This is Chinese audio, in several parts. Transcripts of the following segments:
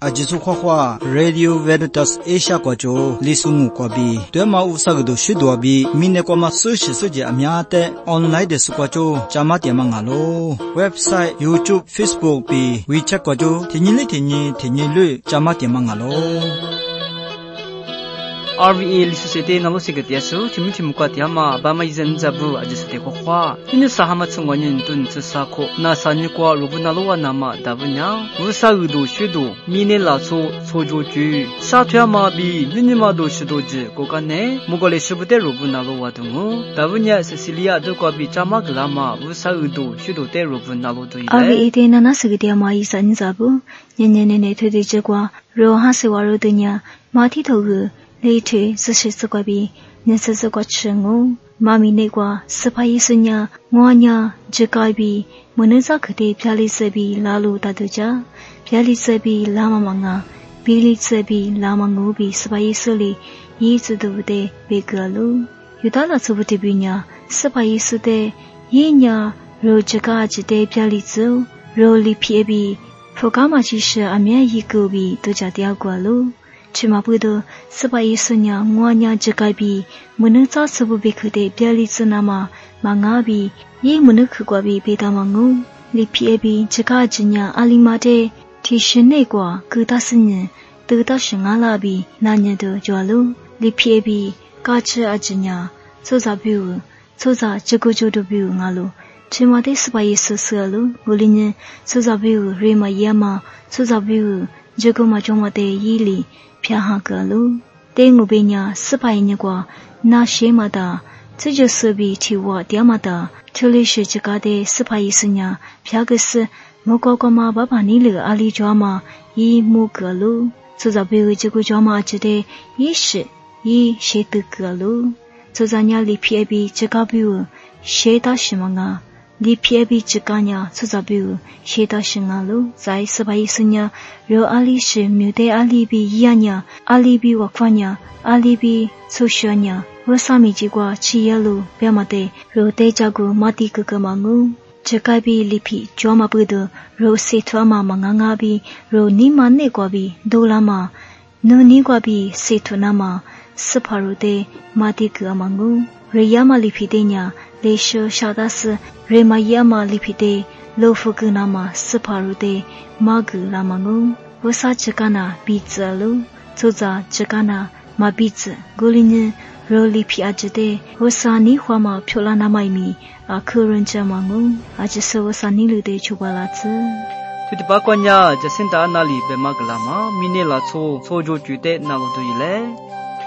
阿吉苏花花 Radio Veritas Asia 国州李苏木国比对马乌萨个都许多比明年国马数节阿苗的 online 的是国州加马点嘛阿罗 website YouTube Facebook 比 WeChat 国州天天率加马点嘛阿罗。 RVA Lisusete nalo sigatiasu chimichim kwatiama bama izan zabu ajisute khokhwa inu sahama chungwanin tun tsako na sanyukwa rubunalowa nama dabunya rusa udo shudo mine laso sojoju satyama bi ninima do shudoji kokane mogole shubute rubunalowa dungu dabunya Cecilia dokwa bi chama glama rusa udo shudote rubunalo do ile RVA nana sigatiama izan zabu nyenene thudijekwa roha sewaro dunya mati thogu Later, Sishikwabi, Nesakwachu, Mami Negwa, Sapayisunya, Mwanya, Jakabi, Munazakade, Pialisebi, Lalu Tatuja, Pialisebi, Lamamanga, Bilisebi, Lamangubi, Sapayisuli, Yizude, Bigalu, Yudala Subutibunya, Sapayisude, Yinya, Rojakaji de Pializu, Roli Piebi, Fogamachisha, Amia Yigubi, Dujadiagualu. Chimabudo, Sabayisunya, Mwanya Jakabi, Munuza Sububikade, Bializunama, Mangabi, Ye Munukwabi, Bedamangu, Lipiebi, Jakajinya, Alimade, Tishinegwa, Gudasine, Dudashingalabi, Nanyado, Jualu, Lipiebi, Gacha Ajinya, Sozabu, Soza Jagojodobu, Nalu, Chimade Sabayisu Sulu, Uline, Sozabu, Rema Yama, Sozabu, Jagoma Jomade Yili, Piahagalu, Dengubenya, Sapayinegwa, Na Shemada, Tsujusubi Tiwa Diamada, Tulish Jagade, Sapayisunya, Piagus, Mokogoma Babanilu Ali Drama, Yi Mugalu, Suzabu Jagujama Jade, Yish, Yi Shetugalu, Suzanya Lipiebi Jagabu, Sheda Shimanga, Lipiebi Jaganya, Suzabu, Sheda Shingalu, Zai Sapayisunya, Ro Alish, Mude Alibi Yanya, Alibi Wakwanya, Alibi Sushanya, Rosami Jigwa, Chiyalu, Biamade, Ro Dejagu, Mati Kukamangu, Jagabi Lipi, Joma Budu, Ro Setwama Mangangabi, Ro Nima Negwabi, Dolama, No Nigwabi, Setunama, Saparude, Mati Kuamangu, Reyama Lipidenya, Lesho Shadas, Remayama Lipide, Lofugunama, Saparude, Magu Lamangu, Wasa Jagana, Bizalu, Zoza Jagana, Mabiz, Gulin, Roli Piajade, Wasani Hwama Pulana Maimi, a current Jamangu, Ajasa Wasanilu de Chubalatsu. Tudibakwanya, Jacinta Nali, Bemaglama, Minela Sojo Jude Naluduile.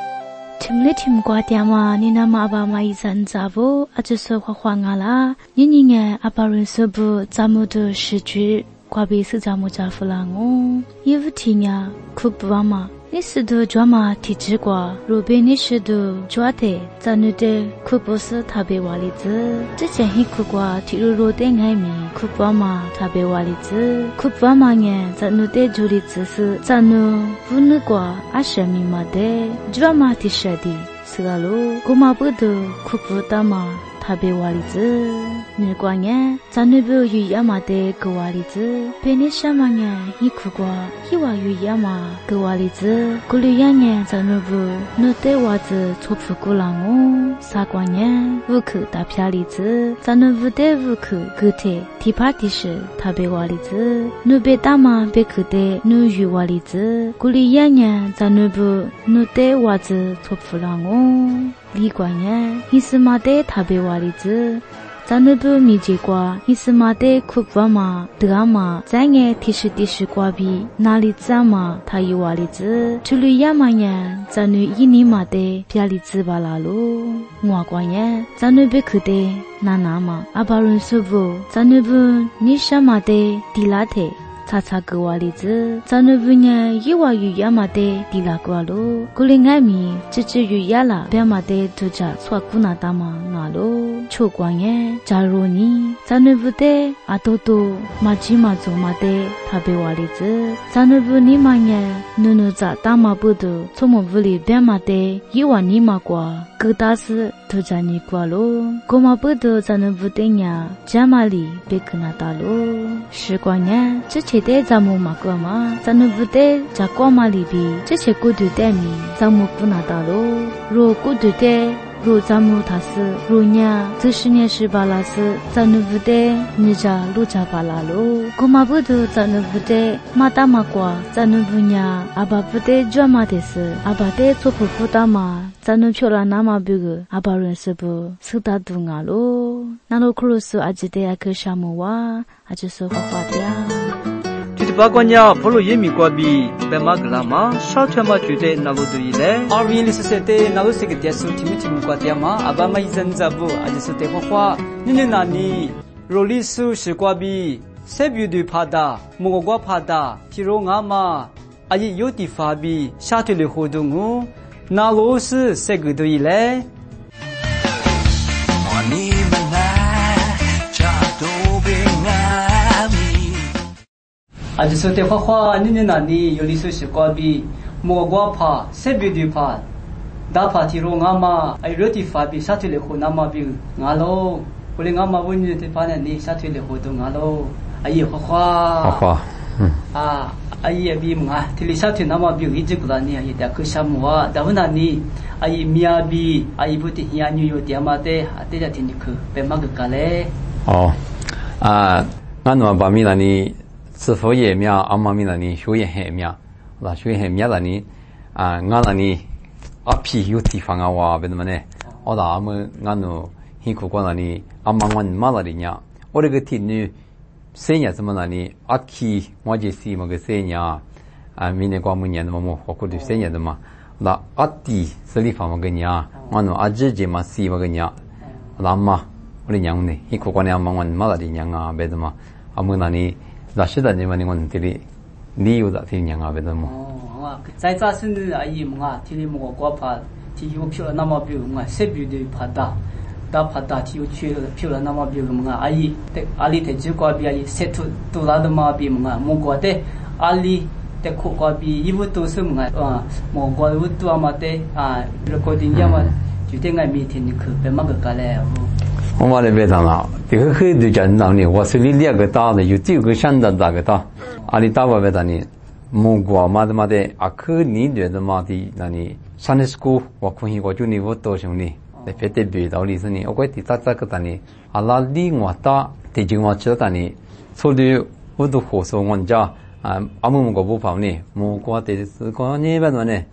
Timlitim Guatiama, Nina Maba Maizan Zavo, Ajaso Huangala, Yininga, Aparisubu, Zamudu Shiju, Quabi Suzamuja Fulango, Yivutinya, Kubwama. Nisidu drama Tijigwa, Rubi Nishidu, Juate, Zanude, Kubus Tabe Walizi, Jichen Hikugwa, Tiruro Dengaimi, Kubwama Tabe Walizi, Kubwama Nye, Zanude Julizi, Zanu, Vunugwa, Ashami Made, Drama Tishadi, Sigalo, Gumabudu, Kubudama, Tabe Walizi, Nilguanye, Zanubu Yamade, Gualizi, Penishamanya, Hikugwa, Hiwa Yama, Gualizi, Guluyanye Zanubu, Note Wazi Tofugulango, Sagwanye, Vuku Dapializi, Zanubu de Vuku, Gute, Tipatishi, Tabewalizi, Nubedama Bekude, Nuyuwalizi, Guluyanye Zanubu, Note Wazi Tofulango, Ligwanye, Hismade Tabewalizi, Zanubu Mijigwa, Hismade Kubwama, Drama, Zange Tishikwabi, Nalizama, Tayualizi, Tuluyamanya, Zanu Yinimade, Pializi Balalu, Mwagwanye, Zanubekude, Nanama, Abarun Subu, Zanubu, Nishamade, Dilate, Tatsagualizi, Zanubunya, Yiwa Yamade, Dilagwalu, Gulingami, Chichu Yala, Bemade, Tuja, Swakunadama, Nalo, Chugwanye, Jaroni, Zanubude, Atoto, Majimazo Made, Tabewalizi, Zanubu Nimanye, Nunuza Dama Budu, Tomovuli Bemade, Yiwa Nimagwa, 格达斯都在你过喽，哥马不都在那不等呀，加马里别跟那打喽。时光呢，这些的咱们嘛过嘛，在那不得在过马里比，这些孤独的米，咱们不拿打喽。若孤独的。如咱们他是如伢，40年18拉是咱们不得，你家路家巴拉喽，哥马不得咱们不得，马达马瓜咱们不伢，阿爸不得抓马的是，阿爸得做婆婆大马，咱们漂亮那马别个，阿爸认识不？是大度啊喽，那罗克罗斯阿吉的阿克沙姆哇，阿就是花花的呀。 八卦鸟普罗耶米瓜比贝马格拉玛少全马绝对那路对嘞，阿维利斯塞特那路塞个点数提米提姆瓜点嘛，阿巴马伊真扎布阿就是得花花，你那里罗利苏是瓜比，塞比对帕达，莫瓜帕达，提罗阿玛，阿伊有地法比，下头的活动哦，那路是塞个对嘞。阿就是得花花，你那里有历史习惯比莫瓜帕、塞比对帕，打帕提罗阿玛，哎热地法比下头的活那么比阿喽，我连阿玛问你的帕那里下头的活动阿喽，哎呀花花，啊，哎呀比嘛，提里下头那么比一直过来呢，也得去什么啊？但我那里哎米亚比哎不提呀纽约的嘛的，得在听你去，别嘛个干嘞。 哦，啊，俺那把米那里。是否也苗阿妈咪那里学也很苗，那学很苗那里啊，俺那里阿皮有地方啊哇，别的么呢？我打阿们俺那辛苦过那里阿妈我妈那里呀，我这个天女生日什么那里阿基我就是么个生日啊，明年过年的么我过的生日的嘛，那阿弟这里方么个呀，俺那阿姐姐嘛是么个呀，那妈我的娘呢，辛苦过年阿妈我妈那里娘啊，别的嘛，阿们那里。那是的，你们这里理由的听讲啊，别的么？ 哦，在这是呢，阿姨嘛，听你们我怕，听有漂亮那么漂亮，谁比的怕大，大怕大，听有漂亮那么漂亮嘛，阿姨的阿里的就过比阿姨，谁都拉的嘛比嘛，莫过的阿里的过过比，一部都是嘛啊，莫过一部都阿嘛的啊，recording 呀嘛，就等下每天你去，别嘛个干嘞哦。 我妈那边上了，这个很多家长呢，我手里2个大的，有这个相当大个大，阿里大外边上呢，莫过嘛的嘛的，阿克你觉得嘛的那里Sunday school，我可以我就你我多兄弟，来别的别道理是呢，我怪第这个单呢，阿拉里我大，第就我知道单呢，所以我都合作我家阿姆个不跑呢，莫过的是个那边呢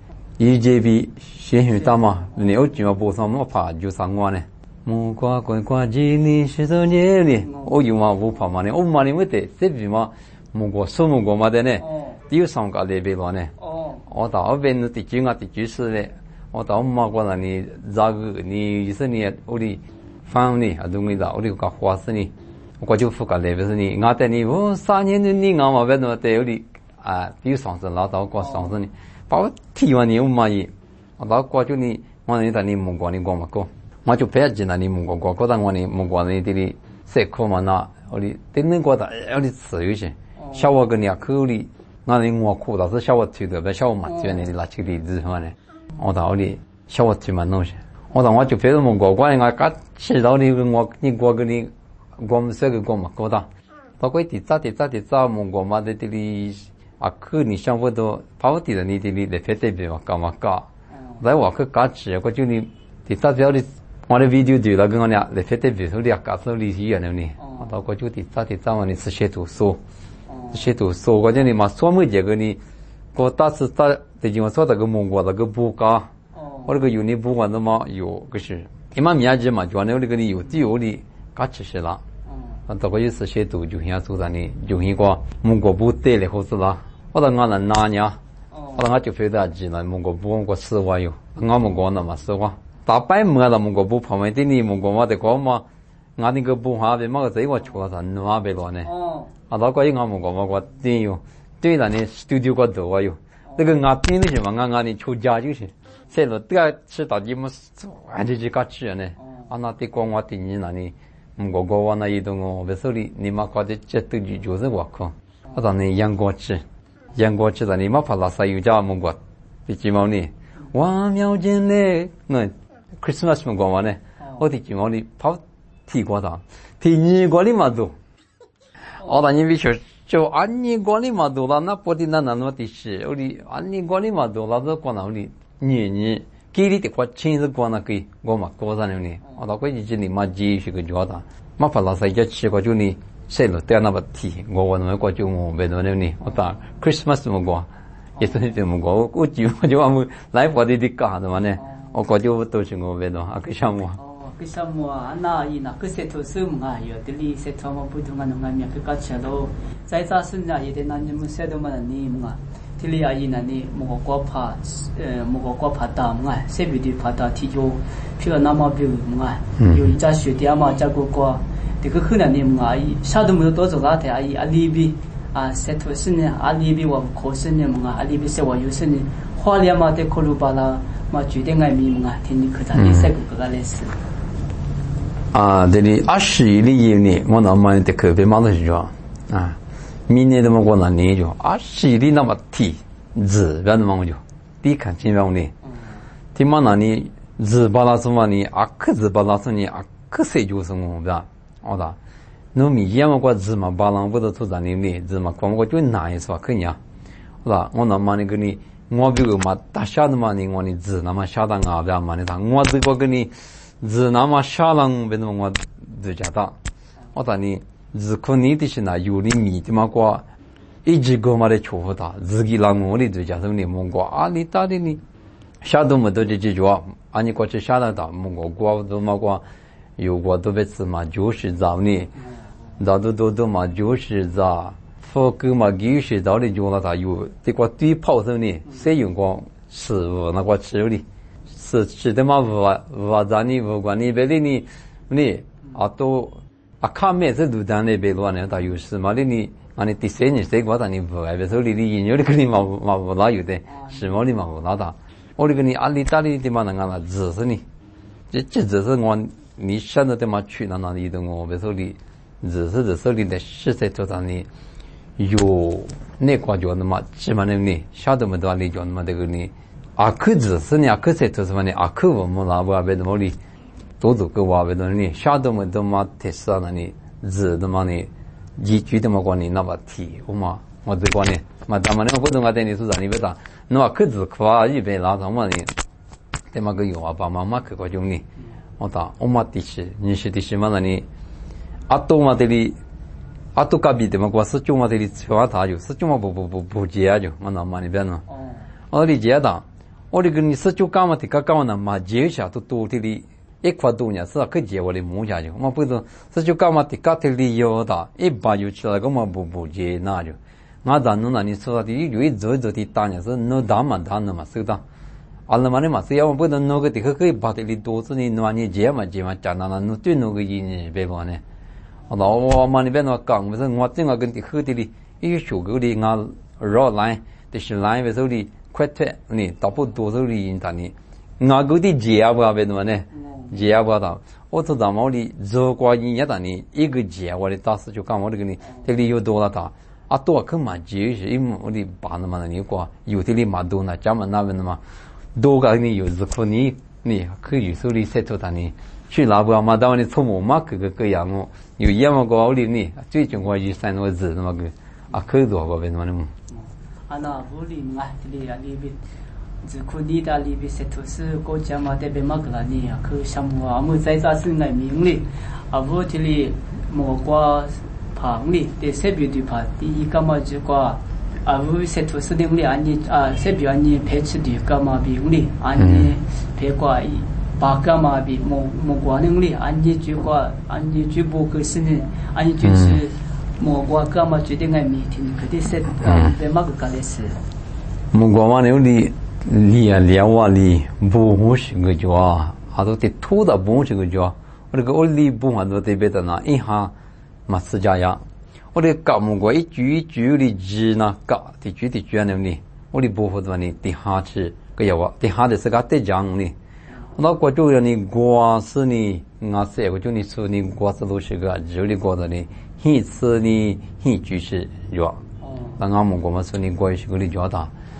，EJB 先去打嘛，你有几个不上我怕就上我呢。莫挂挂吉尼是多年哩，我有嘛不跑嘛呢？我嘛呢没得，这边嘛莫过什么过嘛的呢？有上个那边了呢？我到那边的几个的就是嘞，我到嘛过那里这个你是你我的房呢，啊东西的我的个花是呢，我就不干那边是呢，我带你我3年的你我嘛别那么带有的啊，有上次拉到过上次呢，把我提完你我嘛也，我到过就你我那带你莫过你过嘛过。我就不要紧了，你莫过，觉得我呢莫过呢这里塞课嘛那，我哩真能觉得有点自由些。小我跟你口里，那里我课倒是小我推的，不小我嘛就那里拿起例子嘛呢。我到里小我推嘛弄些，我到我就别的莫过，我我刚知道你我你过个你，我们这个过嘛过的，包括第咋莫过嘛的这里啊课你上不多，把我提的你这里来别的别嘛干嘛干，在我去搞吃，我就你第咋表的。我的 video 对了，跟我俩来fait des vidéos，搞出历史原来呢。我到过就第咋嘛呢？是写读书，我讲你嘛，什么这个呢？我当时在最近我说那个蒙古那个布嘎，我那个有你不管的嘛有个是，一嘛面子嘛，就那个你有自由的，搞吃些啦。我到过就是写读就像做啥呢？就像个蒙古布带来或是啦，我到我那拿呢，我到我就非得记了蒙古布我4万有，我蒙古那嘛4万。大摆么了蒙古布旁边的你蒙古嘛的讲嘛，俺那个布下边嘛个在我出了人那边了呢。到过一俺蒙古嘛我真有，对了呢 studio 个多啊有，那个俺听的什么俺的出家就是，这了这个吃到底么完全是搞吃呢。那的讲我听你那里蒙古话那一种哦，别说你嘛搞的这都就是我看，我当你养过吃的你嘛怕拉萨有家蒙古，的几毛呢？我瞄见嘞， Christmas 么过嘛呢？我的今晚里跑提过的，提你过里嘛都。我当年必须就安尼过里嘛都了，那不的那么的是，我的安尼过里嘛都了，这过哪里？你给你的话钱是过那个，我嘛过上了呢。我到过去这里嘛继续个做的，嘛怕老是一吃过就呢，谁了对那么提，我那么过就我别那呢，我打 Christmas 么过。也是这么过，我就我们来过的干的嘛呢？我过就都是我别的啊，个项目。 哦，个项目啊，那伊那个设头是嘛，有的里设头嘛不同啊，侬个面个搞起喽。再加上呢，有的那你们设头嘛你嘛，这里啊伊那你莫个国怕大嘛，设备的怕大，提就譬如那么比嘛，有一家学弟嘛，加个这个可能你嘛，啥都没有多做个的，阿里比。啊，设头是呢，阿里比我考试呢嘛，阿里比是我有时呢，花莲嘛的考虑巴拉嘛，决定爱咪嘛，听你可咋的这个来是。 啊，这里20里呢，我那么的可别忙的是啊，明年的么过那年就20里那么提字，别那么就，第看清楚呢，提嘛那里字巴拉什么呢？克字巴拉什么克谁就是我不是，好的。侬米也么过字嘛，巴郎不都出咱里面字嘛，光我就难一说可以啊，是吧？我那么那个你，我比如嘛，大下的嘛，你我的字那么下当啊，不要嘛的他，我这个跟你字那么下当，别那么我就讲的，我讲你字可你的是那有的米的嘛过，一直个嘛的错不大，自己让我的就讲什么你蒙过啊，你到底你下都没得这几句话，啊你过去下当的蒙过都嘛过，有过都别字嘛，就是找你。咱都嘛就是在，佛教嘛就是道理就那啥有这个对炮手呢，谁用过食物那个吃的，是的嘛我咱你不管你别的你都看没是都当那边乱呢，他有事嘛的你俺第三年谁管他你不爱别说你引诱的跟你嘛不哪有的，是嘛你嘛不哪的，我这个你阿里大里的嘛那个只是你，这只是我你现在的嘛去那里的我别说你。只是手里的实在做上呢，有那个叫那么起码呢，晓得么多里叫那么这个呢，可只是呢，可是做什么呢？可我们那边的么里，多个话别的呢，晓得么多嘛特色那呢，只的么呢，一句的么关呢那么提，我这个呢，嘛咱们那不懂啊，等你是啥你别打，那可只夸一边拉什么呢？这么个有啊，爸妈妈去过种呢，我打我嘛的是，你是的是嘛那呢？多嘛的里，多隔壁的嘛，我是就嘛的里吃饭他就是就嘛不接就，我那嘛那边呢，我的接的，我的跟你是就干嘛的，干嘛呢嘛接下都多的里，一块多呢是可接我的母家就，我不是是就干嘛的，干的里有的，一把就起来个嘛不接那就，我咱那你说的有一走的大呢是那大嘛是的。那么呢嘛，是要不能那个的可以把的里多子呢，那你接嘛，讲那对那个意呢，别个呢。我嘛那边那讲，不是我正好跟的喝的里，一小个的俺绕来，就是来为手里快退呢，大不多手里引他呢，俺个的接不别的嘛呢，接不到，我从咱们里走过一年的呢，一个接我的当时就讲我这个呢，这里有多了大，多可嘛接是，因为我的爸那么你过，有的里嘛多呢，咱们那边的嘛，多个呢有时可你可以手里塞头他呢。去那不嘛，当你出门嘛，个样哦，有一么个奥利呢，最近我一三个字那么个可多个为什么呢？ 那不里嘛，这里里边，只可你的里边是都是国家嘛，这边嘛个啦呢，可项目我们在这是来名哩，不这里莫过旁哩，这设备的怕第一个嘛就过。不是都是领哩，安尼设备安尼配置的个嘛名哩，安尼配过。把干嘛比莫过能力，安尼就不可是呢，安尼就是莫过干嘛决定爱米听，可得是别嘛个干的事。 莫过嘛那里连话里不是个叫都得土的不是个叫，我这个我里不还都得别的那一下嘛是这样，我这搞莫过一句的字呢搞的句那里，我的不服的呢地下是个要啊，地下的是个得讲呢。那过就让你过是你，我是我就你说你过是都是个这里过的呢，一次你就是有，那俺们过嘛说你过是个里叫的，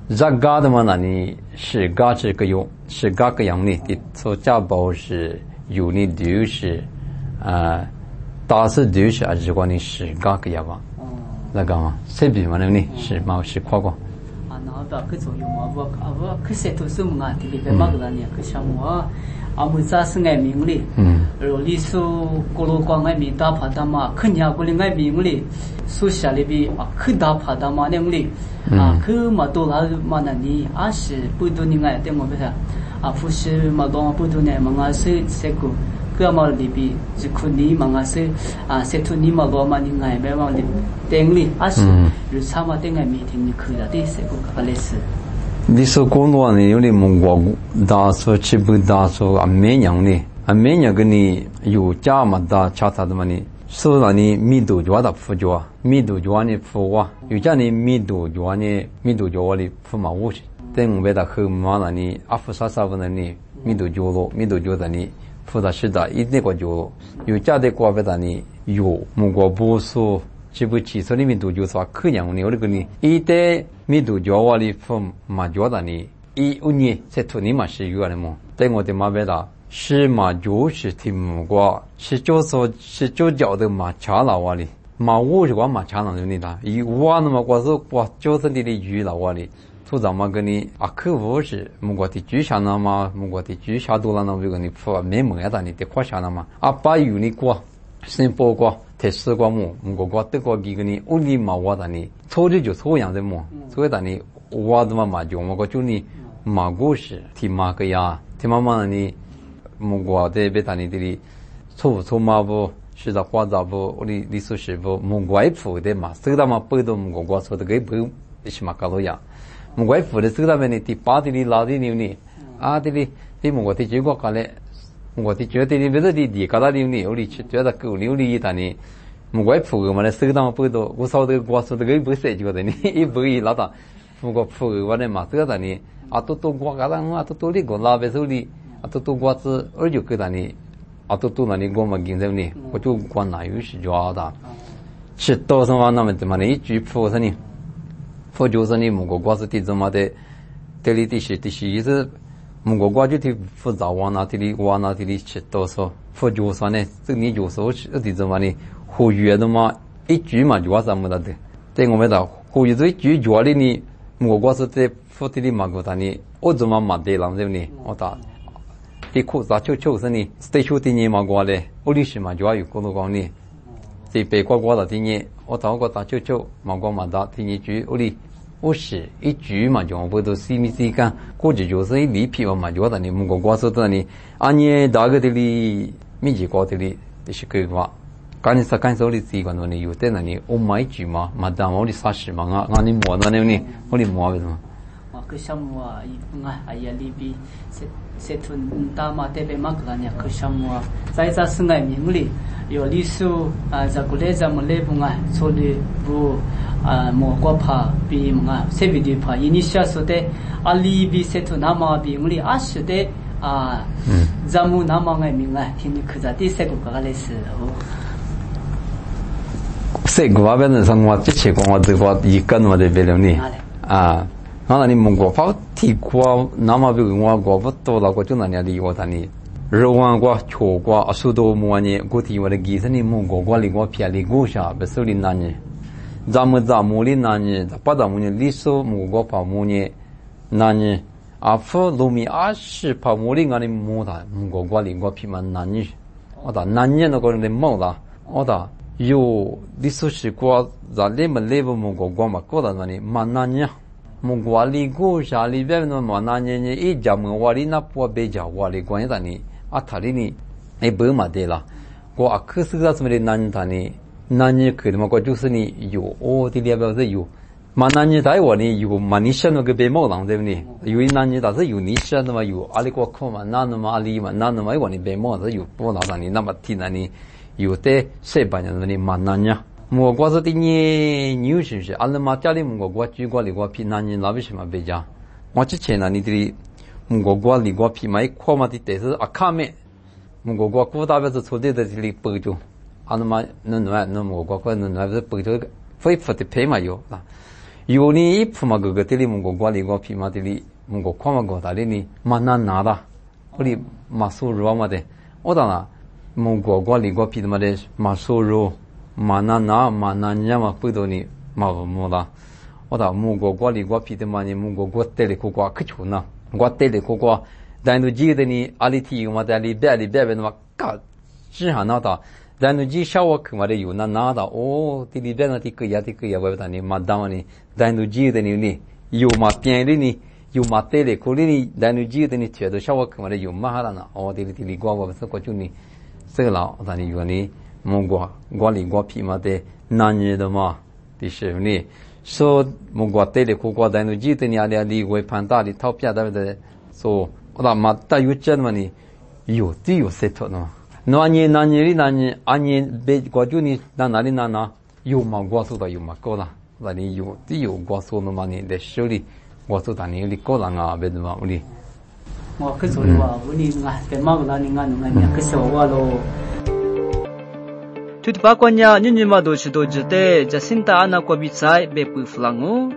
这嘎的嘛，那你是嘎这个有是嘎个样的，的所家包是有你就是大是就是还是讲你是嘎个样吧？那个嘛，这边嘛那里是嘛是夸过。 那把个作用嘛，我可是都是么啊？这里边嘛个呢，可项目啊。阿姆扎是爱名哩，然后历史过路光爱名大帕达嘛，肯定过哩爱名哩，苏下里边啊，可大帕达嘛那哩，可嘛多啦嘛那里，是不多你爱对么不是？不是嘛多不多呢，嘛是这个，个嘛里边就可你嘛是这图你嘛多嘛你爱别嘛里等哩，是，如啥嘛等爱米听你可的，这这个类似。 你说广东话呢，有点蒙古大说吃不大说阿绵阳呢，阿绵阳跟你有家嘛大差他的嘛呢，说那你密度就的富脚，密度就呢富哇，有家呢密度就呢密度就我的富嘛我是，等我们的后嘛那你阿富啥啥的呢，密度就咯，密度就的你富的是的，一那个就有家的国外的你有蒙古不说。只不起说你密度就说可样呢，我这个呢，一代密度就我的分嘛觉得呢，一五年才图你嘛是有的么？在我的嘛边的，是嘛就是听过，是就是就叫的嘛查了我的，嘛我是我嘛查了你的，一我那么我是我就是你的语了我的，组长嘛跟你客户是蒙古的居下那么蒙古的居下多了那么跟你说没门的你得夸下那么把有你过，先报过。特斯瓜木，我国德国几个呢？屋里嘛我的呢，错的就错样的么？所以的呢，我的嘛就我个就呢，马故事听马个呀，听妈妈呢，我国的别的呢这里错嘛不，是的花杂不，我的历史是不，我外父的嘛，所以的嘛不都我国说的个不是嘛搞到呀，我外父的所以的呢，第八的呢老的呢，的呢，我国的结果搞嘞。我的觉得你别的地搞到你有理去，觉得够牛理的呢。我外婆个嘛，那手当不多，我烧的瓜说的个不设计的呢，一不一老大，我婆个我的嘛，这个呢，都瓜搞了，都那个拉别手里，都瓜子二九个的呢，都那里我们经常呢，我就瓜哪有是抓的，吃多少话那么怎么呢？一句婆说呢，婆就是呢，我瓜子地怎么的，这里的是意思。我国就提复杂往哪里吃多少，复就说呢，这你就说是怎么呢？呼吁的嘛，一句嘛就啥么的，在我们的呼吁这一句话里呢，我国是在复的嘛个他呢，我怎么嘛对啷子呢？我打，的苦啥就是呢，在说的你嘛过来，我历史嘛就有过多讲呢，在北国的的呢，我打个打嘛过嘛打的你句我哩。我是一句嘛，就不都西米西干，估计就是一礼品嘛，就在你们国说的你，你大个的里，没几个的里，是个话，干手里习惯的你有的那你，我买句嘛，嘛当我的啥事嘛，你摸的你，我的摸的嘛。 个项目呀里边，这屯大马这边嘛个呢，个项目在是爱名里，有历史在过来咱们来不处理不。莫过怕比这边的怕，因为下说的里边这头那么比我们是的咱们那么爱明听你可在第三个来是哦。 这个外边的生活，这些我这个一个我这边的呢那你蒙古跑提过那么比我国不多了，我就那里离我那里。肉丸过、球过、苏多木呢，我提我的技术呢，蒙古过离我偏离过下，不是离那呢。咱们里那呢，把咱们历史蒙古跑木呢，那呢，夫路米20跑木里俺的木的，蒙古过离我偏嘛那呢，我打那年那个人的木啦，我打有历史是过在里面里边蒙古过嘛，过到那里嘛那呢，蒙古离过下里边那嘛那呢，一家门瓦里那破别家瓦里关在呢，他里呢，不嘛的啦，我可是个什么的难他呢？那你可能嘛，我就是你有的列表是有，嘛那你在我呢有嘛你想那个白毛狼对不对？有那你但是有你想的嘛有阿里国科嘛那么阿里嘛那么我你白毛是有不老让你那么听那你有的谁办的你嘛那呀？我国是的你是不是？阿拉嘛家里我国举国里国批那你那为什么别讲？我之前那你的我国里国批嘛一块嘛的但是看没，我国古代不是出的这里北就。那么我国可能是北头恢复的配嘛有有你一铺嘛个这里蒙古瓜里瓜皮嘛这里蒙古夸嘛个大里呢嘛拿的，我里嘛收入嘛的，我当然蒙古瓜里瓜皮的嘛的嘛收入嘛拿嘛嘛不多呢嘛么的，我当蒙古瓜里瓜皮的嘛呢蒙古瓜这里苦瓜可穷呢，瓜这里苦瓜，但都记得呢阿里提嘛在里边嘛嘎，只下那的。但是这小我看嘛的有那的哦，这里边那这个呀，外边呢嘛当呢，但是这的呢有嘛变的呢，有嘛带的，可能呢，但是这的呢，觉得小我看嘛的有嘛了呢，哦，这里瓜我是过去呢，这了，但是有呢，蒙瓜里瓜皮嘛的男人的嘛，的是呢，说蒙瓜带的苦瓜，但是这的呢，阿里会判大的套票的，说我那嘛大有这么呢，有些头呢。那你阿被国就你哪里有嘛国数的有嘛高啦，那你有国数的嘛你在手里国数的你高啦啊，别的嘛屋里。 我可说的话，屋里啊，在马路那里可说话喽。tu pakonya nyunyima do chido jete jacinta ana ko bitsai be pu flango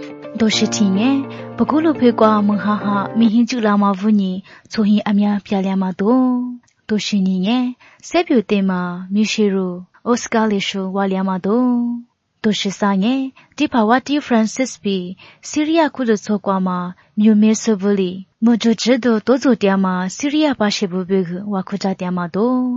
do shitinge pagulu phe kwa mhaha mihin chula ma vuni chohi amya pyalya ma do shini nge sepyu te ma mishiru oscar le sho walya ma do shisa nge dipawati francis bi syria ku lo chokwa ma myume sobuli mojo jedo dozo tya ma syria pa shebu be wa khuja tya ma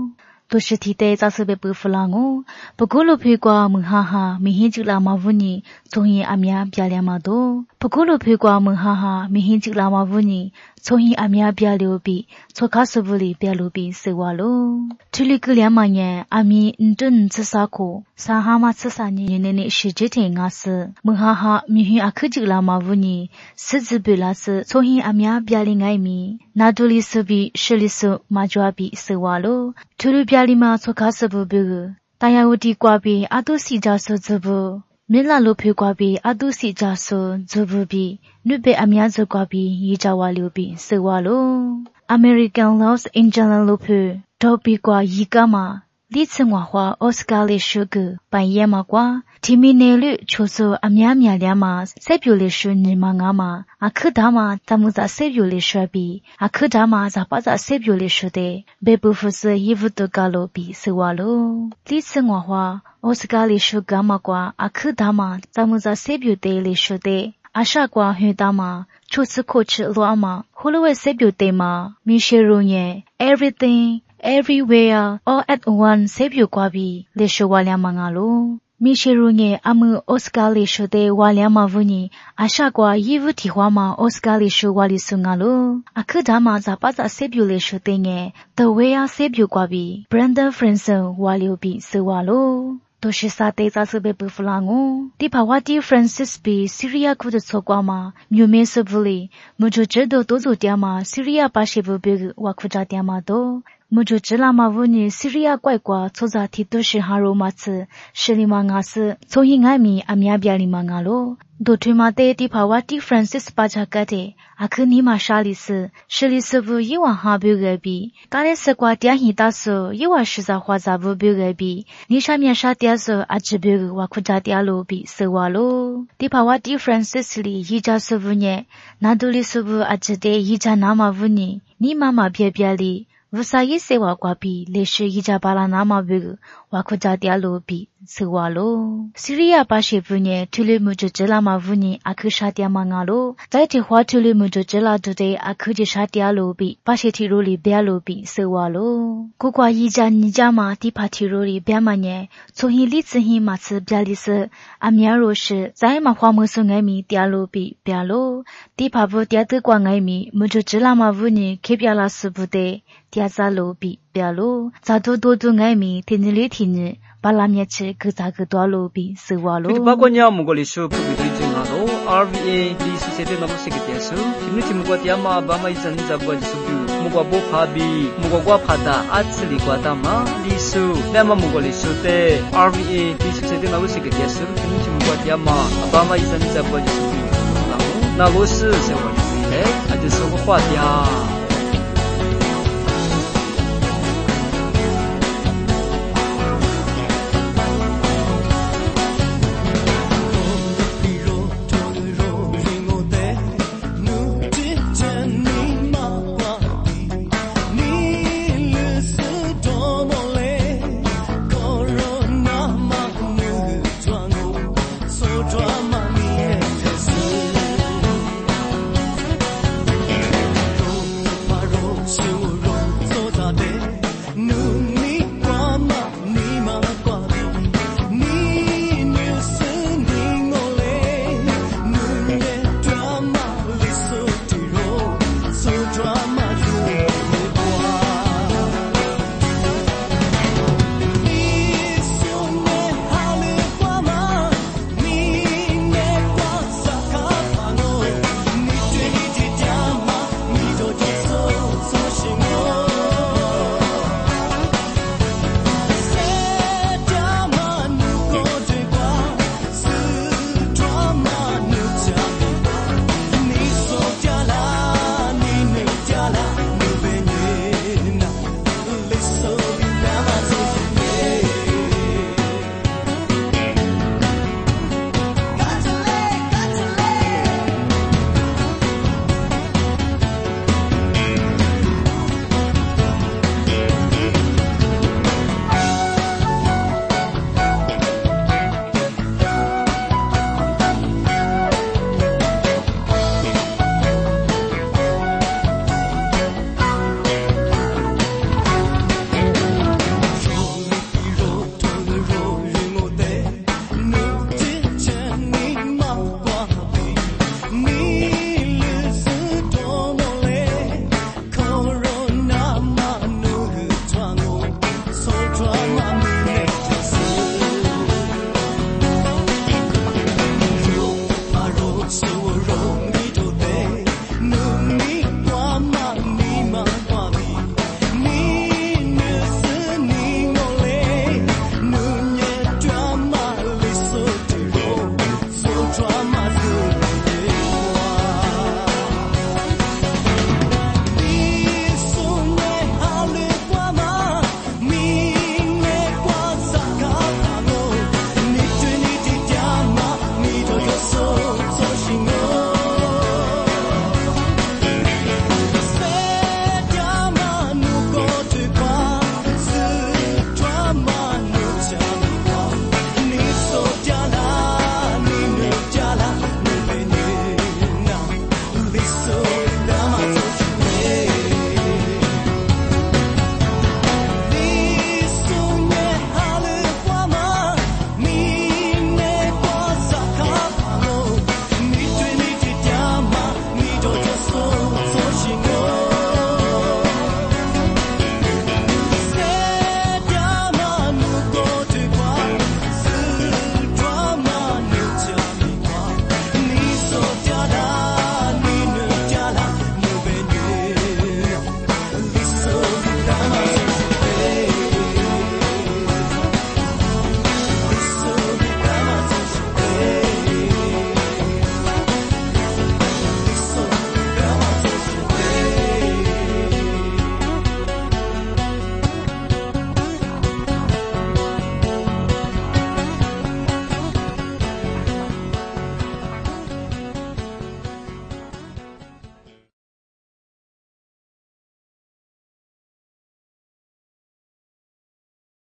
do shi te za se be pu flango pagulu phe kwa mhaha mihin chula ma vuni chohi amya pyalya ma do pagulu phe kwa mhaha mihin chula ma vuni chohi amya pyalyo bi chokha sobuli pyalo bi sewa lo thuli kulya ma nya ami ntun tsasa ko sahama tsasa ni ne shi je the nga se mhaha mihin akhujula ma vuni sizbela se chohi amya pyali ngai mi naduli sobi shiliso majwa bi sewa lo thulu pyalima chokha sobu bi tayawti kwa bi atusi ja so zubu Mila lo phe kwa bi adusi ja so zubu bi nube amya zo kwa bi yijawa lo bi sewa lo American Los Angeles lo phe dobi kwa yikama li tsingwa hwa Oscar le shugu ban ye ma kwa timine lu choso amya mya lya ma sepyu le shu ni ma nga ma akhuda ma tamuza sepyu le shu bi akhuda ma za pa za sepyu le shu de bebu fu se yivu to ka lo bi sewa lo li tsingwa hwa Oscar le shu ga ma kwa akhuda ma tamuza sepyu de le shu de asha kwa hwe da ma chosu ko chi lo ma holowe sepyu de ma mi sheru nye everything everywhere all at once sepyu kwa bi le shu wa lya ma nga lo Mishiru nge amu Oscar le shu de walya ma vuni asha kwa yivu ti hwa ma Oscar le shu wali sunga lo akhuda ma za pa za sepyu le shu de nge the way a sepyu kwa bi Brenda Franson wali bi sewa lo to shi sa te za sube bu flango ti phawati Francis bi Syria ku de chokwa ma myume subuli muju jedo to zo tya ma Syria pa she bu bi wa khuja tya ma do muju jila ma vuni Syria kwai kwa choza thi to shi haro ma tsu shili ma nga se chohi ngai mi amya bya li ma nga lo do thwe ma te ti phawati Francis pa ja ka de akhni ma sha li se shili se bu yi wa ha bu ge bi ka le se kwa tya hi ta so yi wa shi za hwa za bu bu ge bi ni sha mya sha tya so a ji bu wa khu ja tya lo bi se wa lo ti phawati Francis li yi ja se bu nye na do li se bu a ji de yi ja na ma vuni ni ma ma bya bya li Vusayi sewa kwa bi le shi yija bala nama bu wa khuja tya lo bi sewa lo Syria pa she bu nye thule muju jela ma vuni akhu sha tya ma nga lo dai ti hwa thule muju jela do de akhu ji sha tya lo bi pa she thi ro li bya lo bi sewa lo ko kwa yija ni ja ma ti pha thi ro li bya ma nye chohi li tsin hi ma tsu bya li se amya ro shi zai ma hwa mo su ngai mi tya lo bi bya lo ti pha bu tya de kwa ngai mi muju jela ma vuni ke bya la su bu de tya za lo bi bya lo za do ngai mi tin li thi ni bala mye che ge za ge do lo bi se wa lo ba ko nya mo go li shu pu bi jing na lo RVA li society na mo se ge tya su timni tim ko tya ma ba mai zan za bo ji su bi mo go bo pha bi mo go kwa pha ta a chli kwa ta ma li su na ma mo go li shu te RVA li society na mo se ge tya su timni tim ko tya ma ba mai zan za bo ji su bi na lo shi se wa ni le a ji su ko hwa tya